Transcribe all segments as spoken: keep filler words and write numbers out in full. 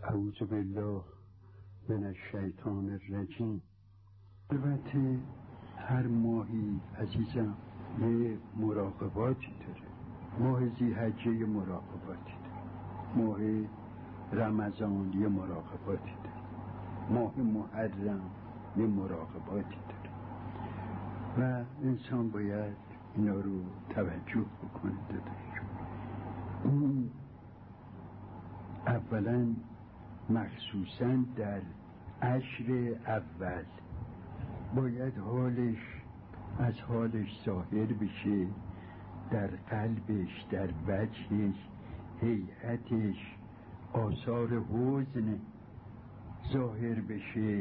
اعوذ بالله من الشیطان الرجیم. البته هر ماهی عزیزم یه مراقباتی داره. ماه ذی‌حجه یه مراقباتی داره، ماه رمضان یه مراقباتی داره، ماه محرم یه مراقباتی داره و انسان باید اینا رو توجه بکنه. داداش اون اولا مخصوصا در عشر اول باید حالش از حالش ظاهر بشه، در قلبش، در وجهش، هیئتش، آثار حزن ظاهر بشه.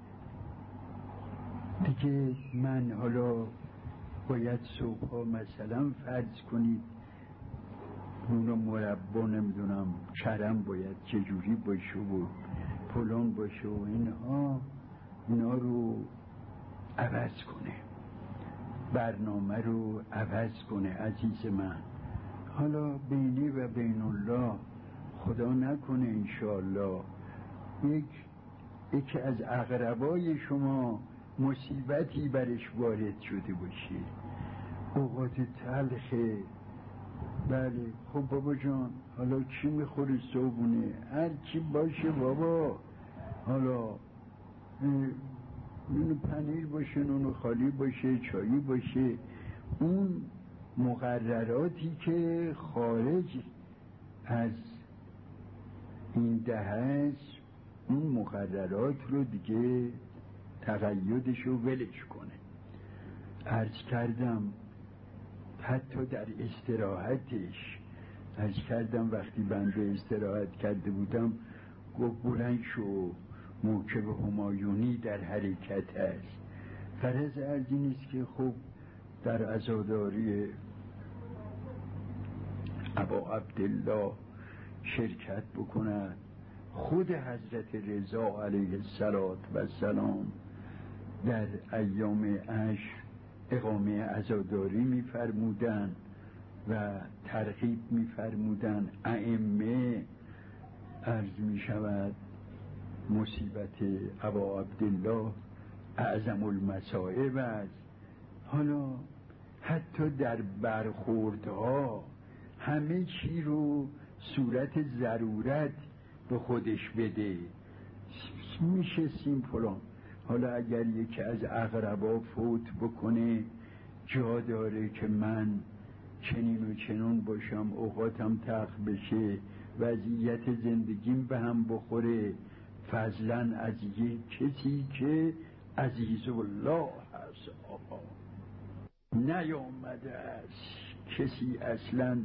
دیگه من حالا باید صبحا مثلا فرض کنید اونو مربا نمیدونم کرم باید چجوری باشه و فلان باشه و اینها اینا رو عوض کنه، برنامه رو عوض کنه. عزیز من حالا بینی و بین الله خدا نکنه انشاءالله یک یکی از اقربای شما مصیبتی برش وارد شده باشه، اوقات تلخه. بله خب بابا جان حالا چی میخوری صبحونه؟ هر چی باشه بابا، حالا نون پنیر باشه، نون خالی باشه، چایی باشه. اون مقرراتی که خارج از این دهه است اون مقررات رو دیگه تقییدش رو ولش کنه. عرض کردم حتی در استراحتش، عرض کردم وقتی بنده استراحت کرده بودم گفت بلند شو، موکب همایونی در حرکت است. فرض از این است که خب در عزاداری ابا عبدالله شرکت بکند. خود حضرت رضا علیه السلام در ایام عشر اقامه عزاداری می‌فرمودند و ترغیب می‌فرمودند. ائمه عرض می‌شود مصیبت ابا عبدالله اعظم المصائب است. حالا حتی در برخوردها همه چی رو صورت ضرورت به خودش بده. میشستیم فلان، حالا اگر یکی از اقربا فوت بکنه جا داره که من چنین و چنون باشم، اوقاتم تلخ بشه، وضعیت زندگیم به هم بخوره، فضلا از یک کسی که عزیز الله هست آقا نیامده است، کسی اصلا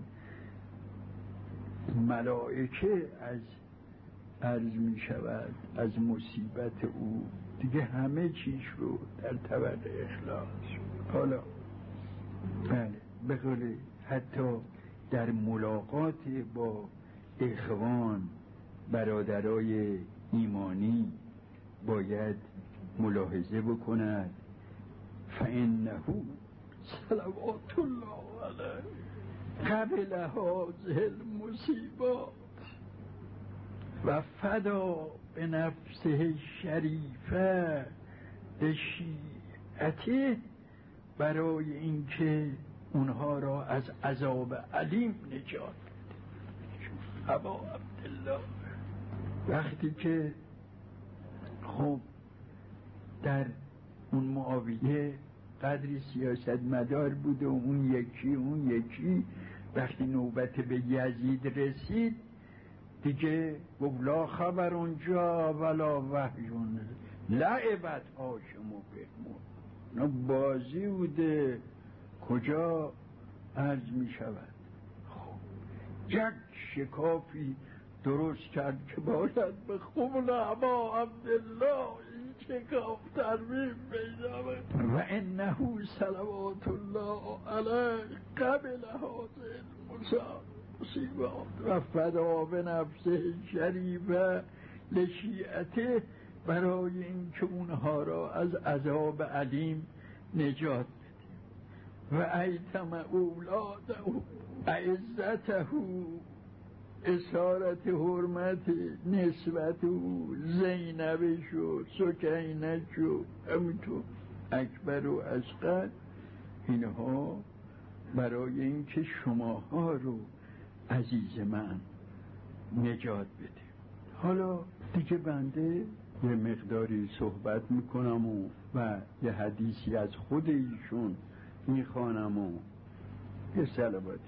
ملائکه از عرض می شود از مصیبت او دیگه همه چیز رو در طبق اخلاص. حالا بله به قول حتی در ملاقات با اخوان برادرای ایمانی باید ملاحظه بکند. فانه صلوات الله علیه قبل هذه المصیبات و فدا به نفسه شریفه به شیعته، برای اینکه اونها را از عذاب علیم نجات بده. ابا عبدالله وقتی که خب در اون معاویه قدری سیاست مدار بود و اون یکی اون یکی وقتی نوبت به یزید رسید دیگه گفت لا خبر اونجا ولا وحیون لعبت هاشم و بهمون، نه بازی بوده کجا عرض می شود. خب یک شکافی درست کرد که باید به قبل ابا عبدالله این شکاف ترمیم پیدا و انه صلوات الله علیه قبل هذه المصیبات و فدا به نفسه شریفه لشیعته، برای اینکه اونها را از عذاب علیم نجات بده. و ایتم اولاده عزته اسارت حرمت نسبت او زینب شد، سکینه شد، همینطور اکبر و اصغر، اینها برای اینکه شماها رو عزیز من نجات بده. حالا دیگه بنده یه مقداری صحبت میکنم و, و یه حدیثی از خود ایشون میخوانم و یه صلواتی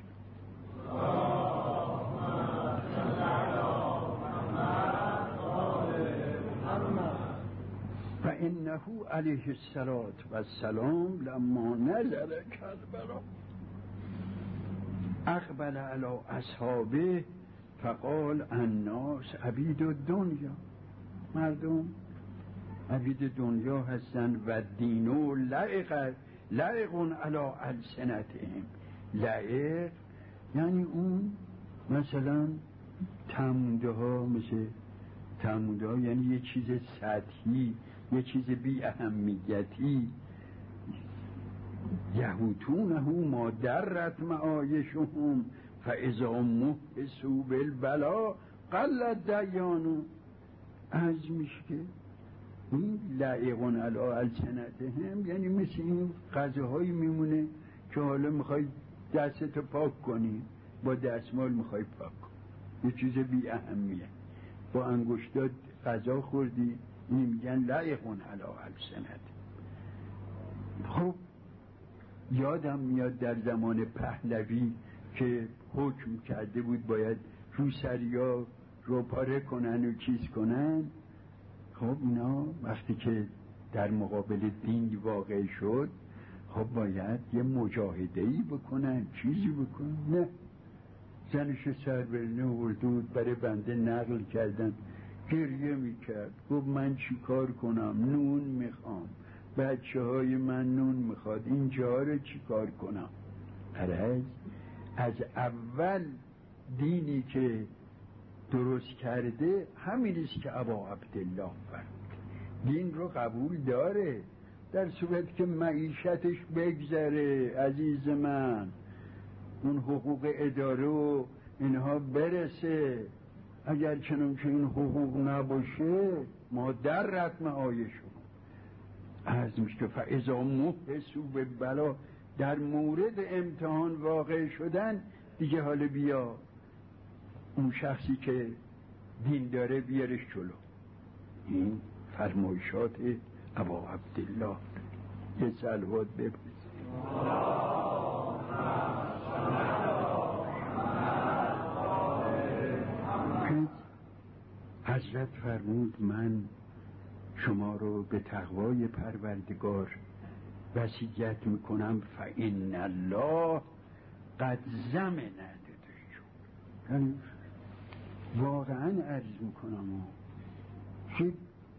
و انه علیه الصلاة و السلام لما نزل کربلا اقبل علی اصحابه فقال الناس عبید الدنیا، مردم عبید دنیا هستن و دینو لعق لعقون علی السنتهم. لعق یعنی اون مثلا تمونده ها، مثل تمونده ها یعنی یه چیز سطحی، یه چیز بی اهمیتی. یهوتونه ما درت معایشهم فاذا محسوا بالبلا قلت دیانو. از میشه که این لعقون علی السنتهم یعنی مثل این غذاهایی میمونه که حالا میخوای دستتو پاک کنی، با دستمال میخوای پاک کنی، یه چیز بی اهمیه، با انگشتات غذا خوردی، این میگن لعقون علی السنتهم. خب یادم میاد در زمان پهلوی که حکم کرده بود باید روسریا رو پاره کنن و چیز کنن. خب اینا وقتی که در مقابل دین واقع شد، خب باید یه مجاهده‌ای بکنن، چیزی بکنن. نه، زنش سر برنه اردود برای بنده نقل کردن، گریه میکرد، گفت من چی کار کنم، نون میخوام، بچه های من نون میخواد، این جا رو چی کار کنم. عرض از اول دینی که درست کرده همینیست که ابا عبدالله فرمود، دین رو قبول داره در صورت که معیشتش بگذره. عزیز من اون حقوق اداره و اینها برسه، اگر چنان که این حقوق نباشه ما در رتم آیشون از میشه فاذا محسوا بالبلا، در مورد امتحان واقع شدن دیگه حالا بیا اون شخصی که دین داره بیارش جلو. این فرمایشات ابا عبدالله. یه صلوات بپرس. حضرت فرمود من شما رو به تقوای پروردگار وصیت میکنم، فإن الله قد زمن ندادشون. یعنی واقعا عرض میکنم که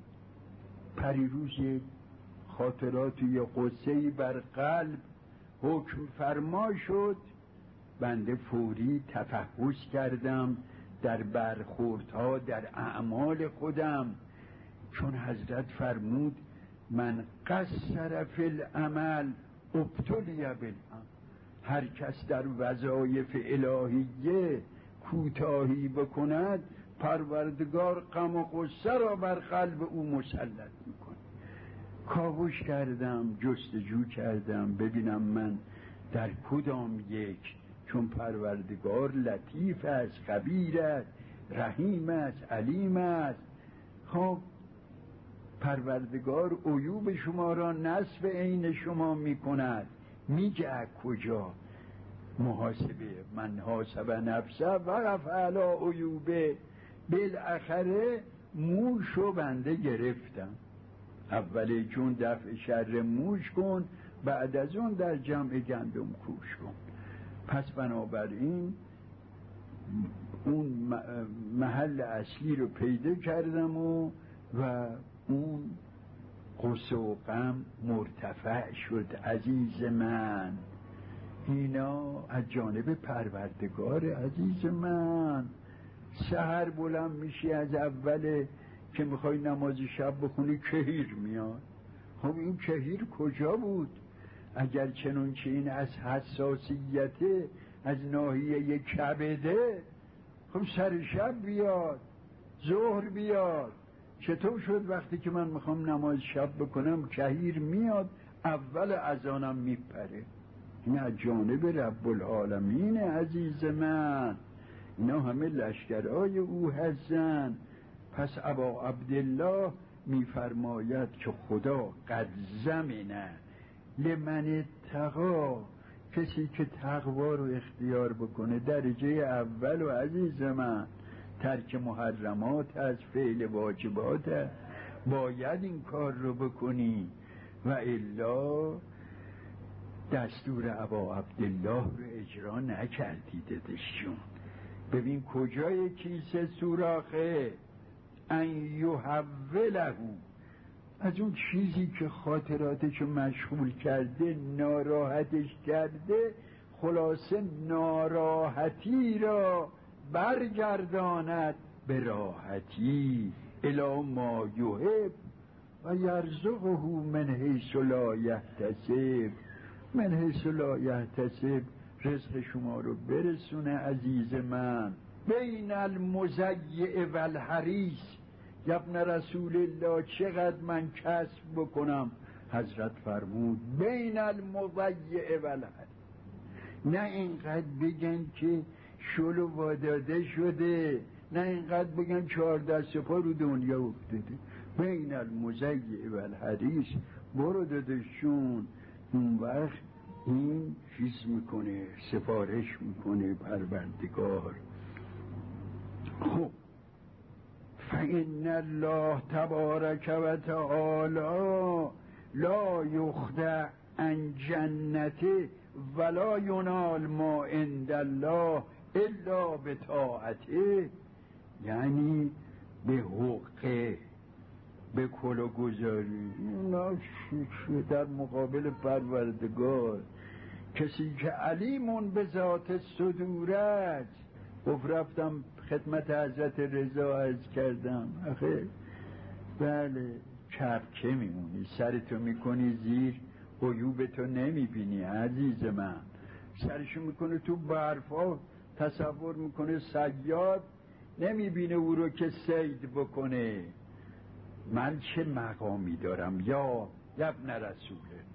پریروز یک خاطرات یا قصه‌ای بر قلب حکم فرما شد، بنده فوری تفحص کردم در برخوردها در اعمال خودم، چون حضرت فرمود من قصر فی العمل ابتلی بالعمل. هر کس در وظایف الهیه کوتاهی بکند پروردگار غم و غصه را بر قلب او مسلط میکنه. کاوش کردم، جستجو کردم ببینم من در کدام یک، چون پروردگار لطیف است، خبیر است، رحیم است، علیم است. خب پروردگار عیوب شما را نصب عین شما میکند، میگه کجا محاسبه من حاسب نفسه وقف علی عیوبه. بالاخره موشو بنده گرفتم، اولی چون دفع شر موش کن، بعد از اون در جمع گندم کوش کن. پس بنابراین اون محل اصلی رو پیدا کردم و و اون غصه و غم مرتفع شد. عزیز من اینا از جانب پروردگار. عزیز من سحر بلند میشی، از اوله که میخوای نماز شب بخونی کهیر میاد. خب این کهیر کجا بود؟ اگر چنانچه این از حساسیت از ناحیه کبده، خب سر شب بیاد، ظهر بیاد. چطور شد وقتی که من میخوام نماز شب بکنم کهیر میاد اول اذانم میپره؟ این از جانب رب العالمین عزیز من، اینا همه لشکرهای او هستن. پس ابا عبدالله میفرماید که خدا قد زمنه لمن اتقا، کسی که تقوا رو اختیار بکنه درجه اول و عزیز من ترک محرمات از فعل واجبات است، باید این کار رو بکنی و الا دستور ابا عبدالله رو اجرا نکردی ددشون. ببین کجای کیسه سوراخه؟ ان یحوله، از اون چیزی که خاطراتشو مشغول کرده ناراحتش کرده، خلاصه ناراحتی را برگرداند به راحتی الی ما یحب و یرزقه من حیث لا یحتسب. من حیث لا یحتسب رزق شما رو برسونه عزیز من. بین المضیع و الحریص، ابن رسول الله چقدر من کسب بکنم؟ حضرت فرمود بین المضیع و الحریص. نه اینقدر بگن که شلو واداده شده، نه اینقدر بگن چهار دست پا رو دنیا افتاده. بین المضیع و الحریص برو دادشون. اون وقت این چیز میکنه، سفارش میکنه پروردگار. خب فإن الله تبارک و تعالی لا یخدع عن جنته ولا ینال ما عند الله الا بطاعته، یعنی به حقه، به کلا گذاری در مقابل پروردگار. کسی که علیمون به ذات صدور است. گفت رفتم خدمت حضرت رضا عرض کردم، آخه بله چپچه میمونی، سرتو میکنی زیر عیوبتو نمیبینی عزیز من. سرشو میکنه تو برفا، تصور میکنه صیاد، نمیبینه او رو که صید بکنه. من چه مقامی دارم یا ابن رسول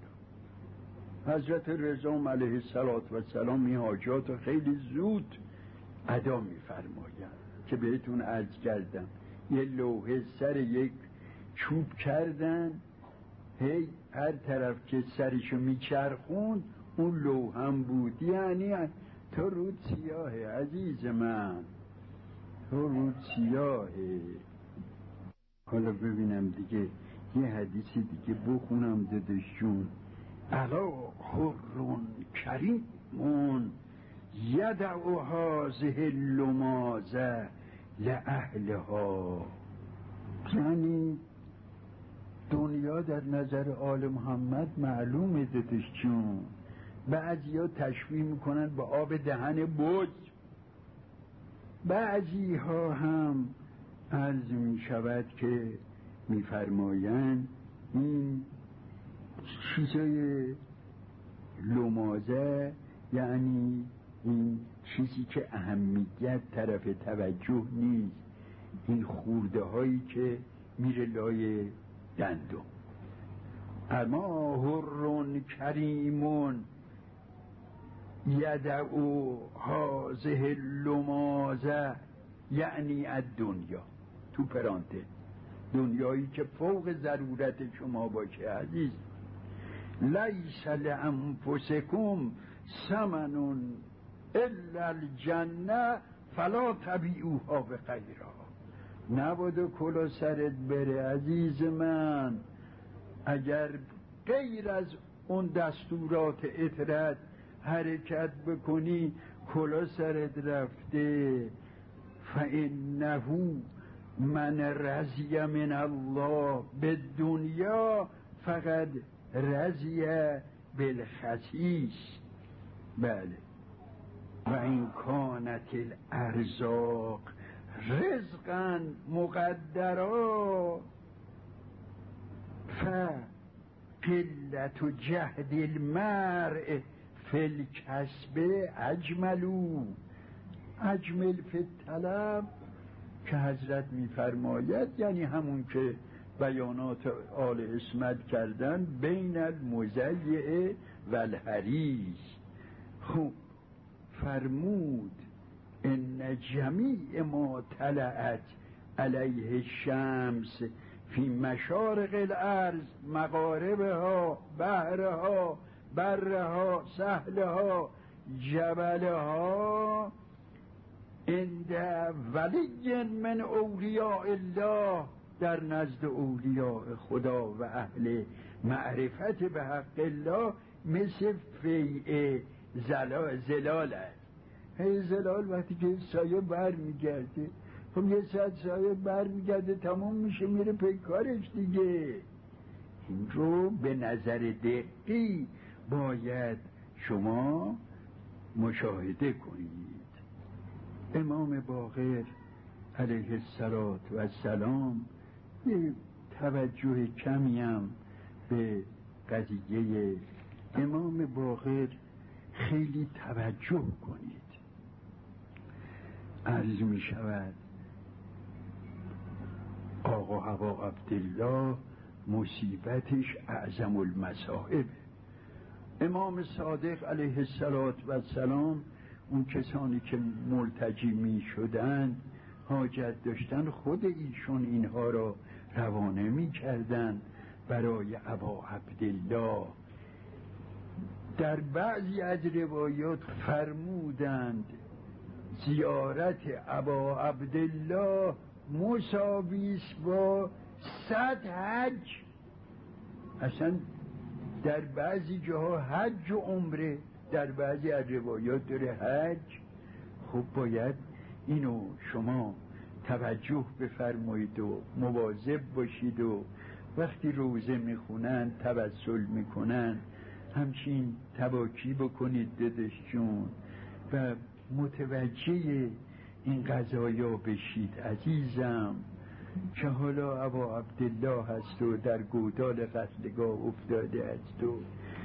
الله؟ حضرت رضا علیه السلام این حاجات خیلی زود ادا میفرماید که بهتون عرض کردم. یه لوحه سر یک چوب کردن، هی هر طرف که سرشو میچرخون اون لوحم بود. یعنی تو رود سیاهه عزیز من، تو رود سیاهه. حالا ببینم دیگه یه حدیثی دیگه بخونم دادشون. الا حرون کریمون یدعو هذه اللمازه لأهلها. یعنی دنیا در نظر آل محمد معلومه دادشون. بعضی ها تشبیه میکنن با آب دهن بز، بعضی ها هم عرض می شود که میفرمایند این چیزای لمازه یعنی این چیزی که اهمیت طرف توجه نیست، این خورده هایی که میره لای دندون. اما حرون کریمون یدعو هذه اللمازه یعنی الدنیا، تو پرانته دنیایی که فوق ضرورت شما باشه عزیز. لیس لانفسکم ثمن الا الجنه فلا تبیعوها بغیرها. نباید کلا سرت بره عزیز من، اگر غیر از اون دستورات اطرت حرکت بکنی کلا سرت رفته. فانه من رضی من الله به دنیا فقط رضی بالخسیس. بله و این کانت الارزاق رزقا مقدرا فقلت جهد المرء فی الکسب اجملو. اجمل فی الطلب که حضرت میفرماید یعنی همون که بیانات آل عصمت کردن بین المزیع و الحریص. خب فرمود ان جمیع ما طلعت علیه الشمس فی مشارق الارض مغاربها بحرها برها سهلها جبلها عند ولی من اولیاء الله، در نزد اولیاء خدا و اهل معرفت به حق الله مثل فیع زلال است. هی زلال وقتی که سایه بر میگرده، خب یه ساعت سایه بر میگرده تمام میشه میره پیکارش دیگه. این رو به نظر دقیق باید شما مشاهده کنید. امام باقر علیه السلام یه توجه کمی هم به قضیه امام باقر خیلی توجه کنید. عرض می شود آقا ابا عبدالله مصیبتش اعظم المصائب. امام صادق علیه السلام اون کسانی که ملتجی می شدن حاجت داشتن خود ایشون اینها را روانه می کردن برای ابا عبدالله. در بعضی از روایات فرمودند زیارت ابا عبدالله مساوی است با صد حج. اصلا در بعضی جاها حج و عمره، در بعضی از روایات داره حج. خب باید اینو شما توجه بفرمایید و مواظب باشید و وقتی روزه میخونن توسل میکنن همچین تواکی بکنید داداش جون و متوجه این قضایا بشید عزیزم که حالا ابا عبدالله هست و در گودال قتلگاه افتاده است و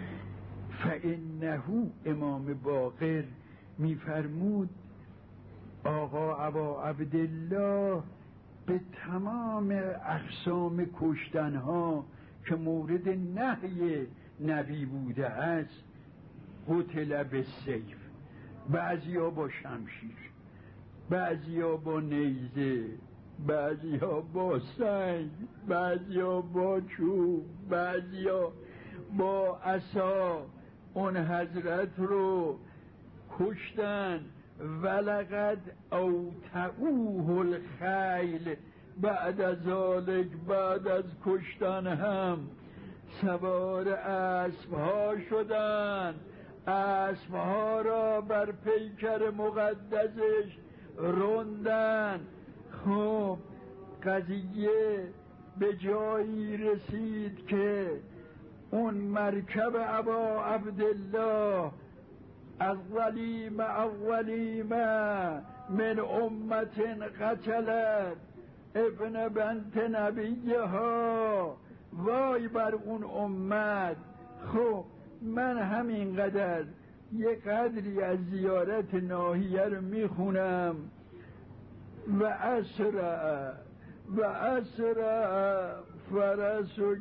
فانه امام باقر میفرمود آقا ابا عبدالله به تمام اقسام کشتنها که مورد نهی نبی بوده است قتل بالسیف، بعضیا با شمشیر، بعضیا با نیزه، بعضیا با سنگ، بعضیا با چوب، بعضیا با عصا اون حضرت رو کشتن. ولقد اوتعوه الخیل، بعد از ذالک بعد از کشتن هم سوار اسب ها شدن، اسب ها را بر پیکر مقدسش راندن. خب قضیه به جایی رسید که اون مرکب ابا عبدالله اولیم اولیم من امت قتلت ابن بنت نبیها، وای بر اون امت. خب من همینقدر یه قدری از زیارت ناحیه رو میخونم و اسرع و اسرع فرس و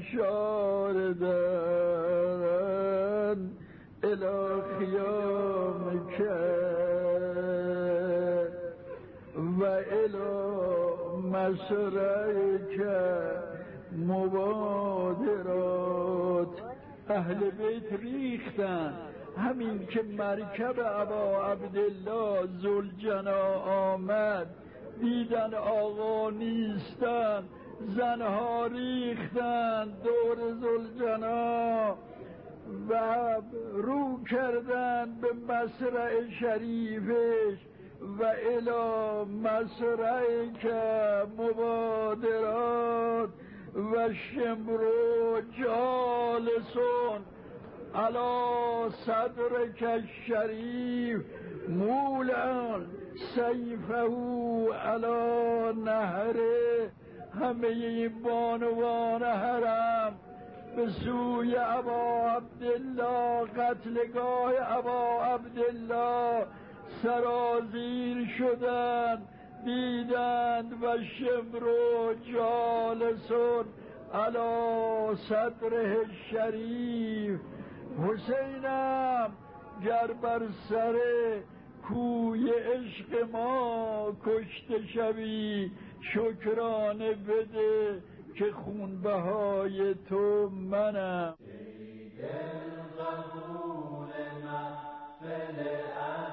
کشاردن الى خیام که و الى مسرع که مبادرات. اهل بیت ریختن، همین که مرکب ابا عبدالله ذوالجنا آمد دیدن آقا نیستن، زنها ریختن دور ذوالجنا و رو کردن به مسرع شریفش و الی مسرع که مبادرات و شمرو جالسون علا صدر که شریف مولان سیفه علا نهره. همه این بانوان حرم به سوی ابا عبدالله قتلگاه ابا عبدالله سرازیر شدند دیدند و شمر و جالسون علی صدره شریف. حسینم گر بر سر کوی عشق ما کشته شوی شکرانه بده که خونبهای تو منم. ای دل قبول محفل